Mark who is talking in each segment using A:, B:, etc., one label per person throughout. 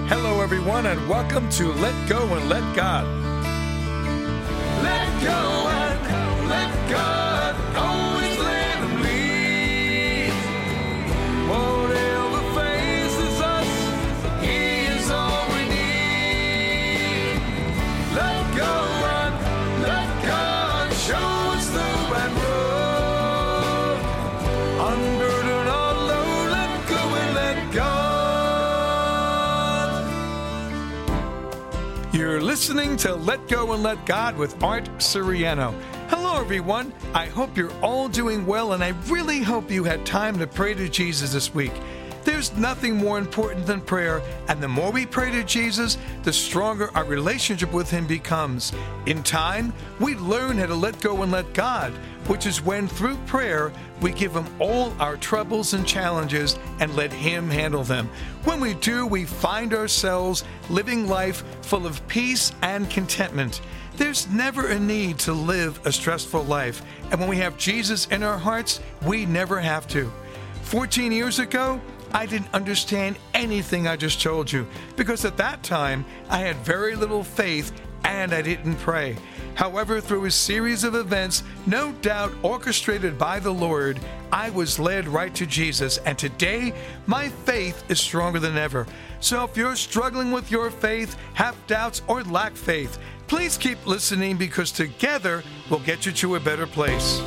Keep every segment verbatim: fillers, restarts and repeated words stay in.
A: Hello, everyone, and welcome to Let Go and Let God. Let go and let God, always let Him lead. Whatever faces us, He is all we need. Let go and let God show us the right road. Unburden our load, let go and let God. You're listening to Let Go and Let God with Art Siriano. Hello, everyone. I hope you're all doing well, and I really hope you had time to pray to Jesus this week. There's nothing more important than prayer, and the more we pray to Jesus, the stronger our relationship with Him becomes. In time, we learn how to let go and let God, which is when, through prayer, we give Him all our troubles and challenges and let Him handle them. When we do, we find ourselves living life full of peace and contentment. There's never a need to live a stressful life, and when we have Jesus in our hearts, we never have to. fourteen years ago, I didn't understand anything I just told you, because at that time, I had very little faith and I didn't pray. However, through a series of events, no doubt orchestrated by the Lord, I was led right to Jesus, and today, my faith is stronger than ever. So if you're struggling with your faith, have doubts, or lack faith, please keep listening, because together, we'll get you to a better place.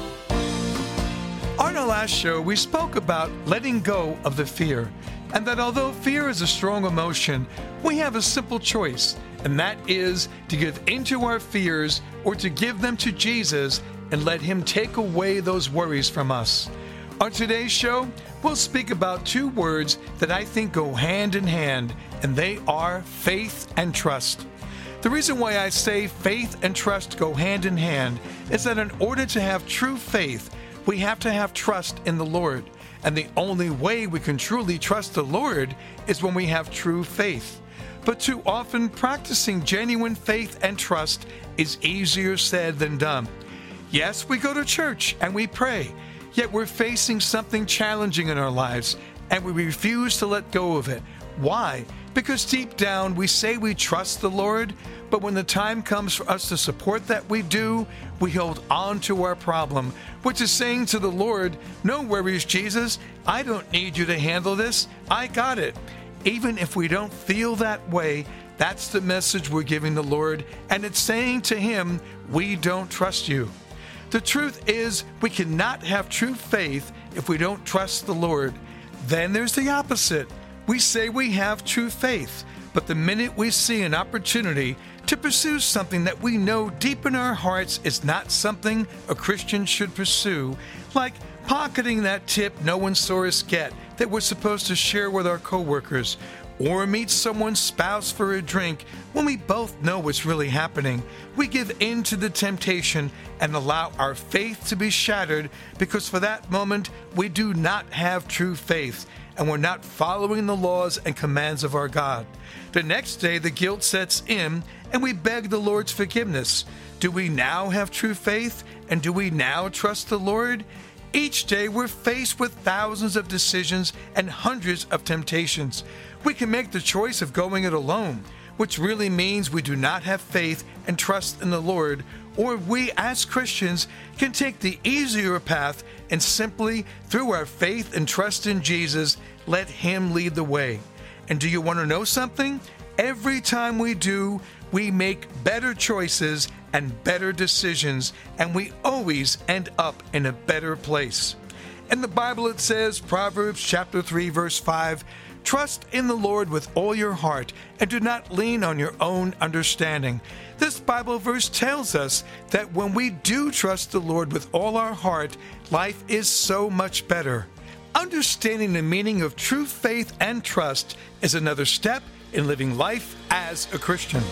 A: On our last show, we spoke about letting go of the fear, and that although fear is a strong emotion, we have a simple choice, and that is to give into our fears or to give them to Jesus and let Him take away those worries from us. On today's show, we'll speak about two words that I think go hand in hand, and they are faith and trust. The reason why I say faith and trust go hand in hand is that in order to have true faith, we have to have trust in the Lord. And the only way we can truly trust the Lord is when we have true faith. But too often, practicing genuine faith and trust is easier said than done. Yes, we go to church and we pray, yet we're facing something challenging in our lives, and we refuse to let go of it. Why? Because deep down, we say we trust the Lord, but when the time comes for us to support that we do, we hold on to our problem, which is saying to the Lord, "No worries, Jesus. I don't need you to handle this. I got it." Even if we don't feel that way, that's the message we're giving the Lord, and it's saying to Him, "We don't trust you." The truth is, we cannot have true faith if we don't trust the Lord. Then there's the opposite. We say we have true faith, but the minute we see an opportunity to pursue something that we know deep in our hearts is not something a Christian should pursue, like pocketing that tip no one saw us get that we're supposed to share with our coworkers, or meet someone's spouse for a drink when we both know what's really happening, we give in to the temptation and allow our faith to be shattered, because for that moment we do not have true faith, and we're not following the laws and commands of our God. The next day, the guilt sets in, and we beg the Lord's forgiveness. Do we now have true faith? And do we now trust the Lord? Each day, we're faced with thousands of decisions and hundreds of temptations. We can make the choice of going it alone, which really means we do not have faith and trust in the Lord, or we as Christians can take the easier path and simply, through our faith and trust in Jesus, let Him lead the way. And do you want to know something? Every time we do, we make better choices and better decisions, and we always end up in a better place. In the Bible it says, Proverbs chapter three, verse five, "Trust in the Lord with all your heart, and do not lean on your own understanding." This Bible verse tells us that when we do trust the Lord with all our heart, life is so much better. Understanding the meaning of true faith and trust is another step in living life as a Christian.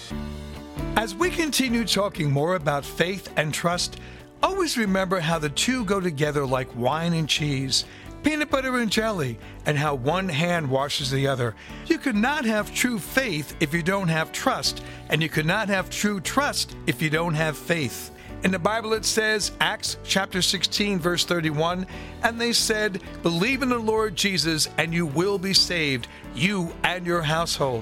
A: As we continue talking more about faith and trust, always remember how the two go together like wine and cheese, peanut butter and jelly, and how one hand washes the other. You cannot have true faith if you don't have trust, and you cannot have true trust if you don't have faith. In the Bible it says, Acts chapter sixteen, verse thirty-one, "And they said, 'Believe in the Lord Jesus, and you will be saved, you and your household.'"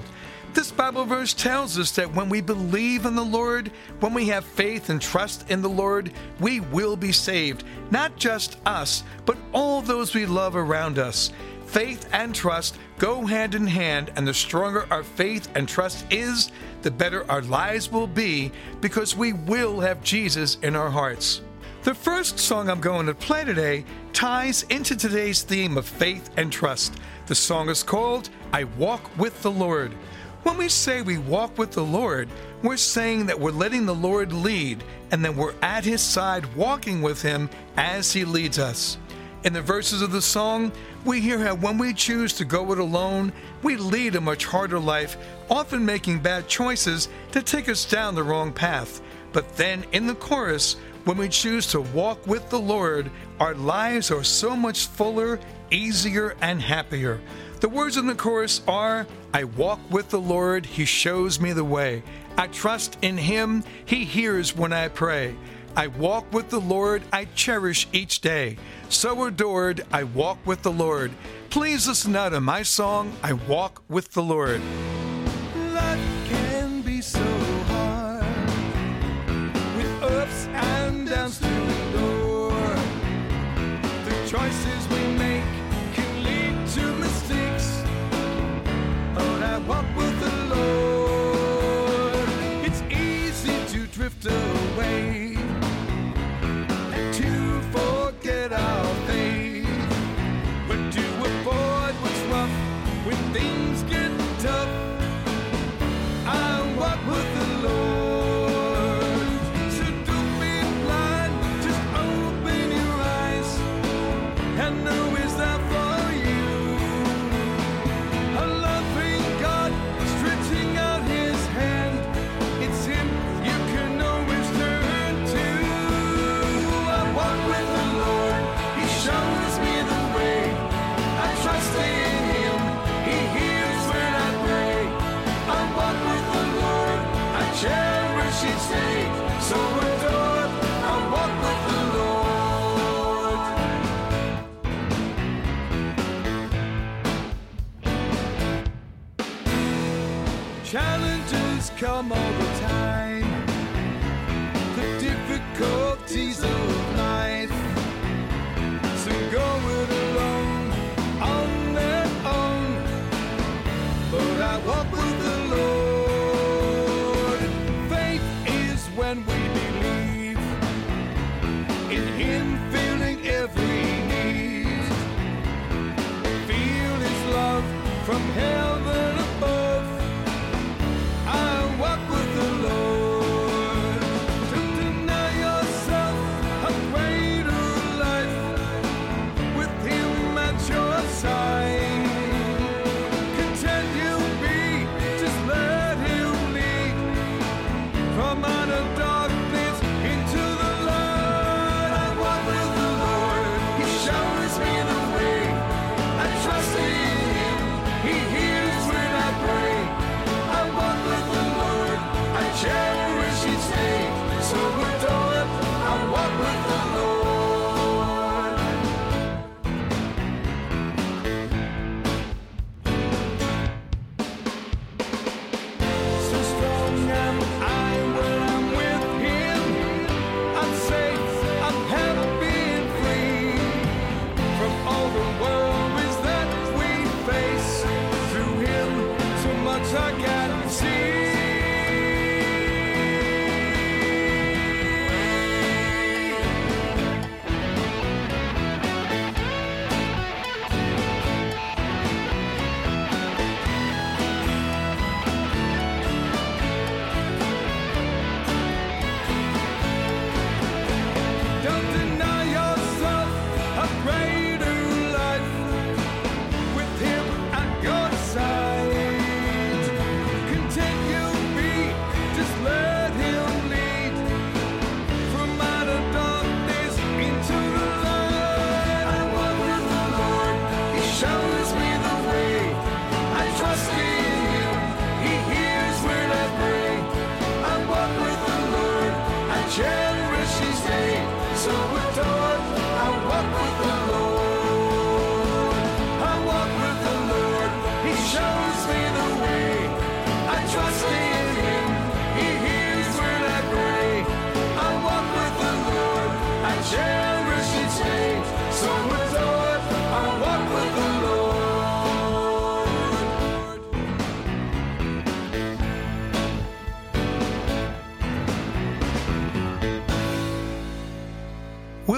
A: This Bible verse tells us that when we believe in the Lord, when we have faith and trust in the Lord, we will be saved. Not just us, but all those we love around us. Faith and trust go hand in hand, and the stronger our faith and trust is, the better our lives will be, because we will have Jesus in our hearts. The first song I'm going to play today ties into today's theme of faith and trust. The song is called, I Walk with the Lord. When we say we walk with the Lord, we're saying that we're letting the Lord lead, and that we're at His side walking with Him as He leads us. In the verses of the song, we hear how when we choose to go it alone, we lead a much harder life, often making bad choices that take us down the wrong path. But then in the chorus, when we choose to walk with the Lord, our lives are so much fuller, easier, and happier. The words in the chorus are, I walk with the Lord, He shows me the way. I trust in Him, He hears when I pray. I walk with the Lord, I cherish each day. So adored, I walk with the Lord. Please listen now to my song, I Walk with the Lord.
B: Life can be so hard, with ups and downs to endure. The choices we make can lead to mistakes, but I walk with the Lord. It's easy to drift away, to forget our faith, but to avoid what's rough when things get tough, I walk with the Lord. So don't be blind, just open your eyes and know He's there for you. A loving God stretching out His hand, it's Him you can always turn to. I walk with the Lord, He shows me the way. I trust in Him, He hears when I pray. I walk with the Lord, I cherish each day. So adored, I walk with the Lord. Challenges come all the time, the difficulties of life. So go it alone, on their own, but I walk with the Lord. Faith is when we believe in Him, feeling every need, feel His love from heaven above. I walk with the Lord. Don't deny yourself a greater life with Him at your side. Content you'll be, just let Him lead from out of darkness into the light. I walk with the Lord, He shows me the way. I trust in Him, He hears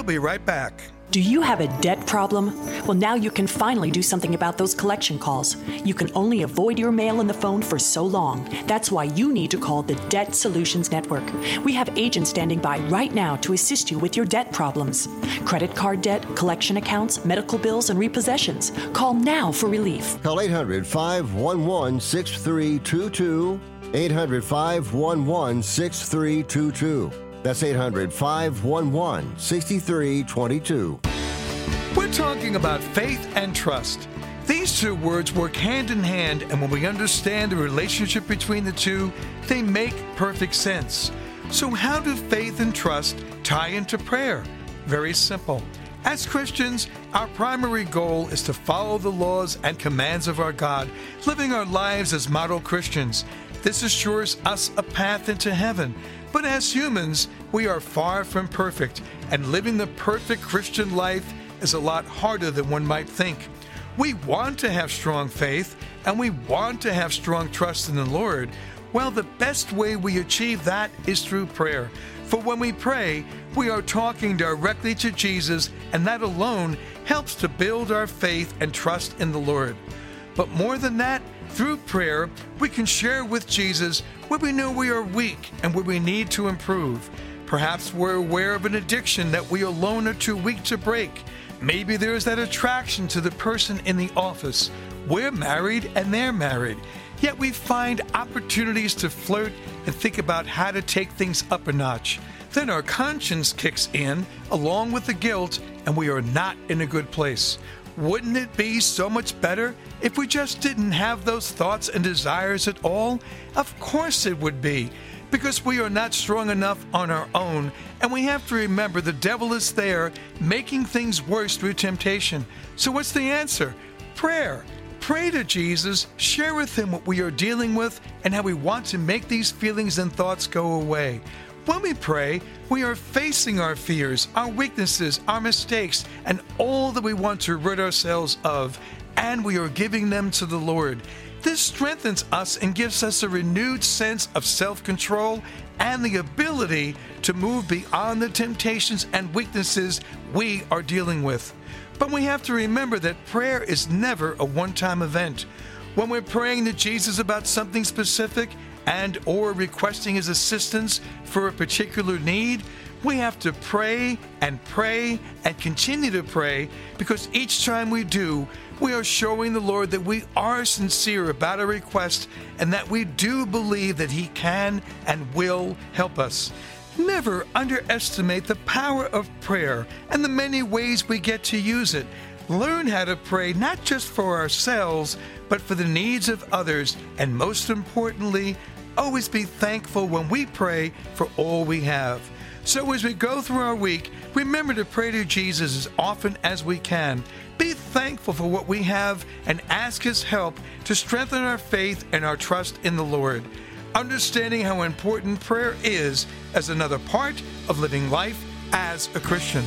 A: be right back.
C: Do you have a debt problem? Well, now you can finally do something about those collection calls. You can only avoid your mail and the phone for so long. That's why you need to call the Debt Solutions Network. We have agents standing by right now to assist you with your debt problems. Credit card debt, collection accounts, medical bills, and repossessions. Call now for relief.
D: Call eight hundred, five one one, six three two two. eight hundred, five one one, six three two two. That's eight hundred, five one one, six three two two.
A: We're talking about faith and trust. These two words work hand in hand, and when we understand the relationship between the two, they make perfect sense. So how do faith and trust tie into prayer? Very simple. As Christians, our primary goal is to follow the laws and commands of our God, living our lives as model Christians. This assures us a path into heaven. But as humans, we are far from perfect, and living the perfect Christian life is a lot harder than one might think. We want to have strong faith, and we want to have strong trust in the Lord. Well, the best way we achieve that is through prayer. For when we pray, we are talking directly to Jesus, and that alone helps to build our faith and trust in the Lord. But more than that, through prayer, we can share with Jesus where we know we are weak and where we need to improve. Perhaps we're aware of an addiction that we alone are too weak to break. Maybe there's that attraction to the person in the office. We're married and they're married. Yet we find opportunities to flirt and think about how to take things up a notch. Then our conscience kicks in along with the guilt, and we are not in a good place. Wouldn't it be so much better if we just didn't have those thoughts and desires at all? Of course it would be, because we are not strong enough on our own, and we have to remember the devil is there making things worse through temptation. So what's the answer? Prayer. Pray to Jesus, share with him what we are dealing with and how we want to make these feelings and thoughts go away. When we pray, we are facing our fears, our weaknesses, our mistakes, and all that we want to rid ourselves of, and we are giving them to the Lord. This strengthens us and gives us a renewed sense of self-control and the ability to move beyond the temptations and weaknesses we are dealing with. But we have to remember that prayer is never a one-time event. When we're praying to Jesus about something specific and or requesting his assistance for a particular need, we have to pray and pray and continue to pray, because each time we do, we are showing the Lord that we are sincere about our request and that we do believe that he can and will help us. Never underestimate the power of prayer and the many ways we get to use it. Learn how to pray not just for ourselves, but for the needs of others, and most importantly, always be thankful when we pray for all we have. So as we go through our week, remember to pray to Jesus as often as we can. Be thankful for what we have and ask his help to strengthen our faith and our trust in the Lord. Understanding how important prayer is as another part of living life as a Christian.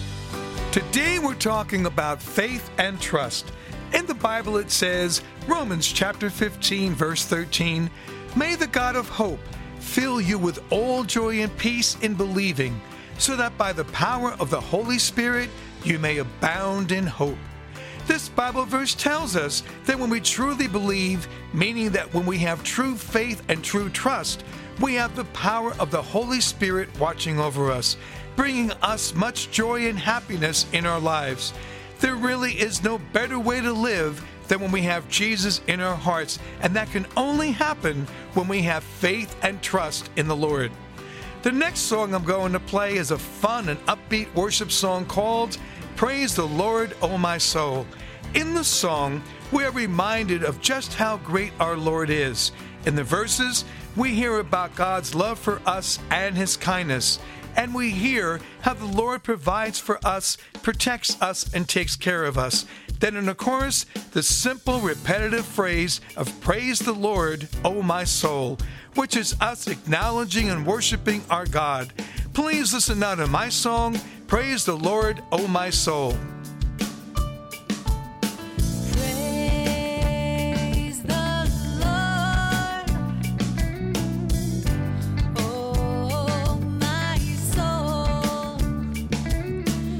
A: Today we're talking about faith and trust. In the Bible it says, Romans chapter fifteen, verse thirteen, "May the God of hope fill you with all joy and peace in believing, so that by the power of the Holy Spirit you may abound in hope." This Bible verse tells us that when we truly believe, meaning that when we have true faith and true trust, we have the power of the Holy Spirit watching over us, bringing us much joy and happiness in our lives. There really is no better way to live than when we have Jesus in our hearts, and that can only happen when we have faith and trust in the Lord. The next song I'm going to play is a fun and upbeat worship song called Praise the Lord, O My Soul. In the song, we are reminded of just how great our Lord is. In the verses, we hear about God's love for us and his kindness, and we hear how the Lord provides for us, protects us, and takes care of us. Then in the chorus, the simple repetitive phrase of praise the Lord, O my soul, which is us acknowledging and worshiping our God. Please listen now to my song, Praise the Lord, O my soul.
E: Praise the Lord, oh my soul.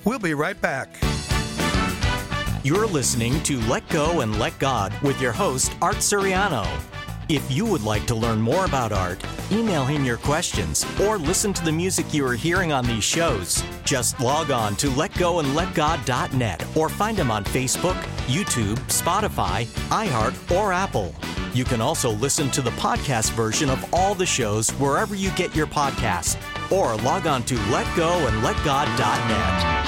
A: We'll be right back.
E: You're listening to Let Go and Let God with your host, Art Suriano. If you would like to learn more about Art, email him your questions, or listen to the music you are hearing on these shows, just log on to let go and let god dot net or find him on Facebook, YouTube, Spotify, iHeart, or Apple. You can also listen to the podcast version of all the shows wherever you get your podcasts, or log on to let go and let god dot net.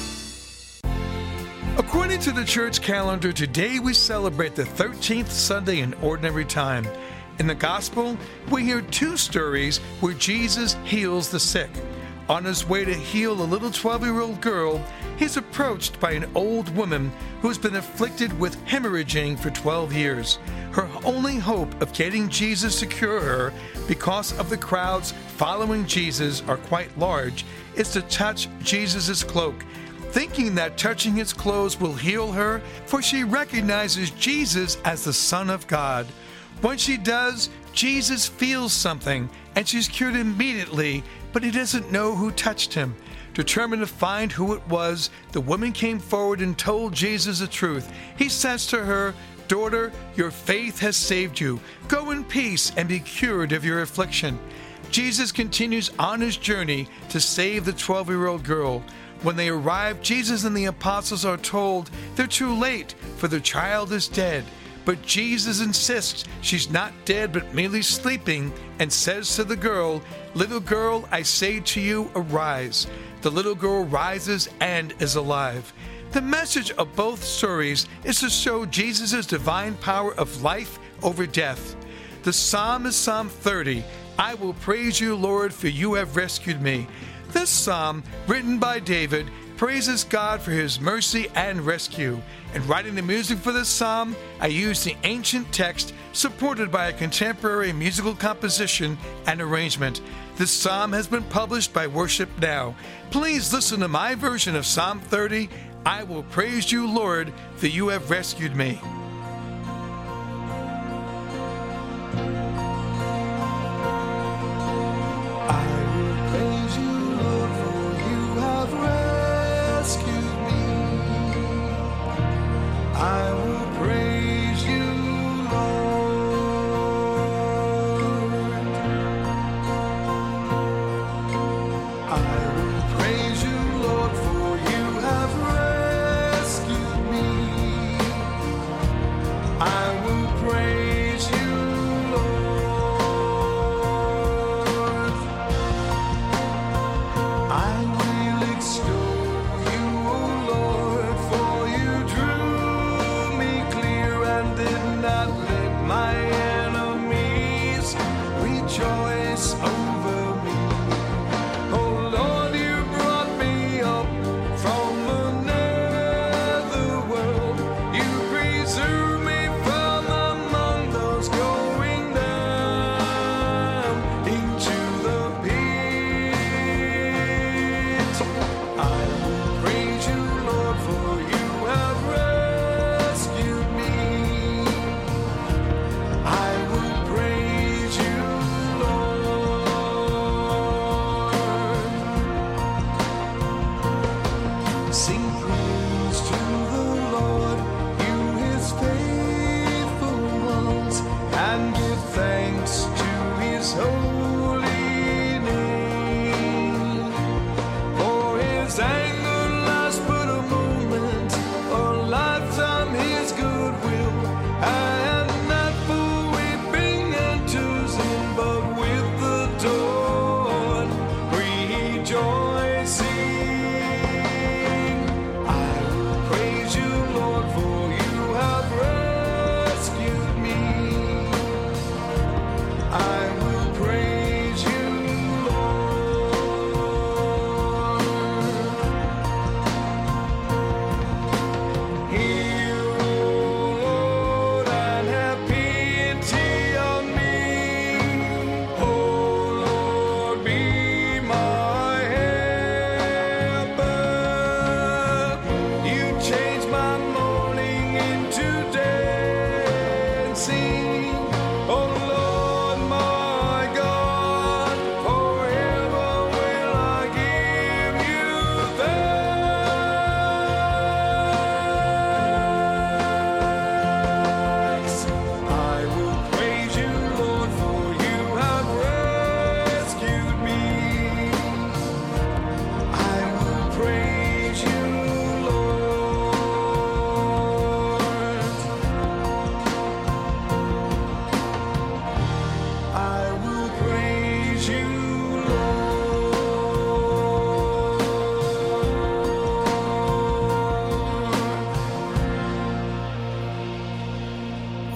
A: According to the church calendar, today we celebrate the thirteenth Sunday in Ordinary Time. In the Gospel, we hear two stories where Jesus heals the sick. On his way to heal a little twelve-year-old girl, he's approached by an old woman who's been afflicted with hemorrhaging for twelve years. Her only hope of getting Jesus to cure her, because of the crowds following Jesus are quite large, is to touch Jesus' cloak, thinking that touching his clothes will heal her, for she recognizes Jesus as the Son of God. When she does, Jesus feels something, and she's cured immediately, but he doesn't know who touched him. Determined to find who it was, the woman came forward and told Jesus the truth. He says to her, "Daughter, your faith has saved you. Go in peace and be cured of your affliction." Jesus continues on his journey to save the twelve-year-old girl. When they arrive, Jesus and the apostles are told they're too late, for the child is dead. But Jesus insists she's not dead but merely sleeping, and says to the girl, "Little girl, I say to you, arise." The little girl rises and is alive. The message of both stories is to show Jesus' divine power of life over death. The psalm is Psalm thirty. "I will praise you, Lord, for you have rescued me." This psalm, written by David, praises God for his mercy and rescue. In writing the music for this psalm, I used the ancient text supported by a contemporary musical composition and arrangement. This psalm has been published by Worship Now. Please listen to my version of Psalm thirty, "I will praise you, Lord, for you have rescued me."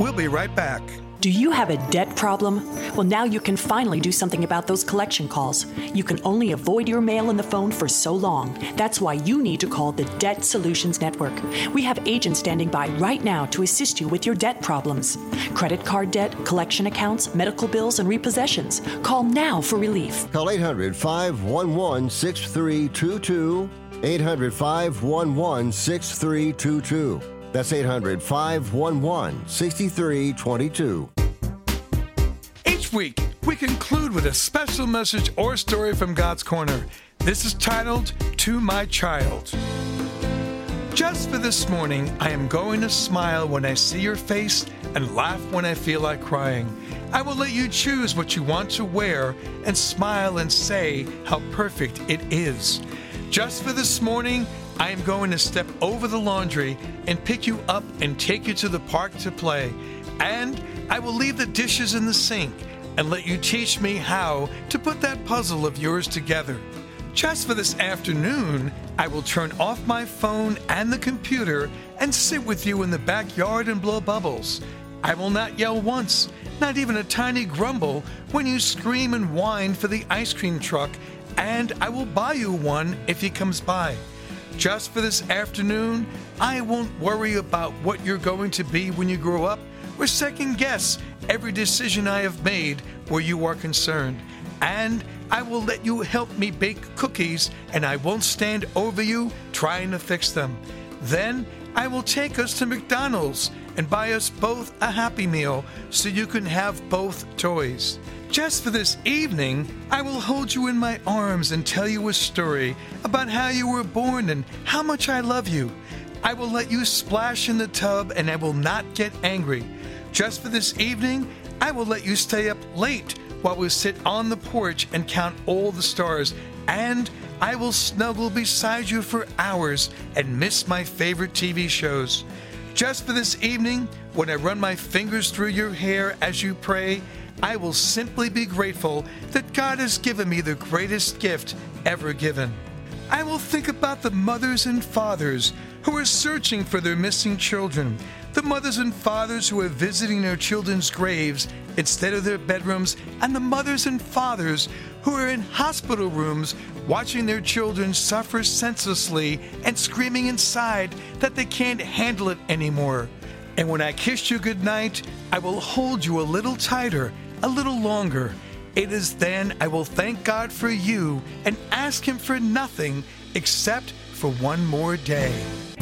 A: We'll be right back.
C: Do you have a debt problem? Well, now you can finally do something about those collection calls. You can only avoid your mail and the phone for so long. That's why you need to call the Debt Solutions Network. We have agents standing by right now to assist you with your debt problems. Credit card debt, collection accounts, medical bills, and repossessions. Call now for relief.
D: Call eight hundred, five one one, six three two two. eight hundred, five one one, six three two two. That's eight hundred, five one one, six three two two.
A: Each week, we conclude with a special message or story from God's Corner. This is titled, To My Child. Just for this morning, I am going to smile when I see your face and laugh when I feel like crying. I will let you choose what you want to wear and smile and say how perfect it is. Just for this morning, I am going to step over the laundry and pick you up and take you to the park to play. And I will leave the dishes in the sink and let you teach me how to put that puzzle of yours together. Just for this afternoon, I will turn off my phone and the computer and sit with you in the backyard and blow bubbles. I will not yell once, not even a tiny grumble, when you scream and whine for the ice cream truck, and I will buy you one if he comes by. Just for this afternoon, I won't worry about what you're going to be when you grow up or second guess every decision I have made where you are concerned. And I will let you help me bake cookies, and I won't stand over you trying to fix them. Then I will take us to McDonald's and buy us both a Happy Meal so you can have both toys. Just for this evening, I will hold you in my arms and tell you a story about how you were born and how much I love you. I will let you splash in the tub and I will not get angry. Just for this evening, I will let you stay up late while we sit on the porch and count all the stars, and I will snuggle beside you for hours and miss my favorite T V shows. Just for this evening, when I run my fingers through your hair as you pray, I will simply be grateful that God has given me the greatest gift ever given. I will think about the mothers and fathers who are searching for their missing children, the mothers and fathers who are visiting their children's graves instead of their bedrooms, and the mothers and fathers who are in hospital rooms watching their children suffer senselessly and screaming inside that they can't handle it anymore. And when I kiss you goodnight, I will hold you a little tighter, a little longer. It is then I will thank God for you and ask Him for nothing except for one more day.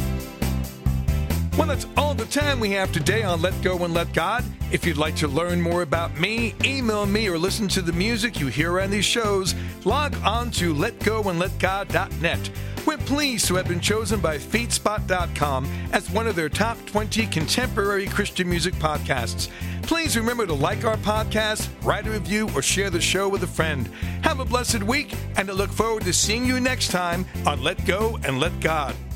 A: Well, that's all the time we have today on Let Go and Let God. If you'd like to learn more about me, email me, or listen to the music you hear on these shows, log on to let go and let god dot net. We're pleased to have been chosen by feedspot dot com as one of their top twenty contemporary Christian music podcasts. Please remember to like our podcast, write a review, or share the show with a friend. Have a blessed week, and I look forward to seeing you next time on Let Go and Let God.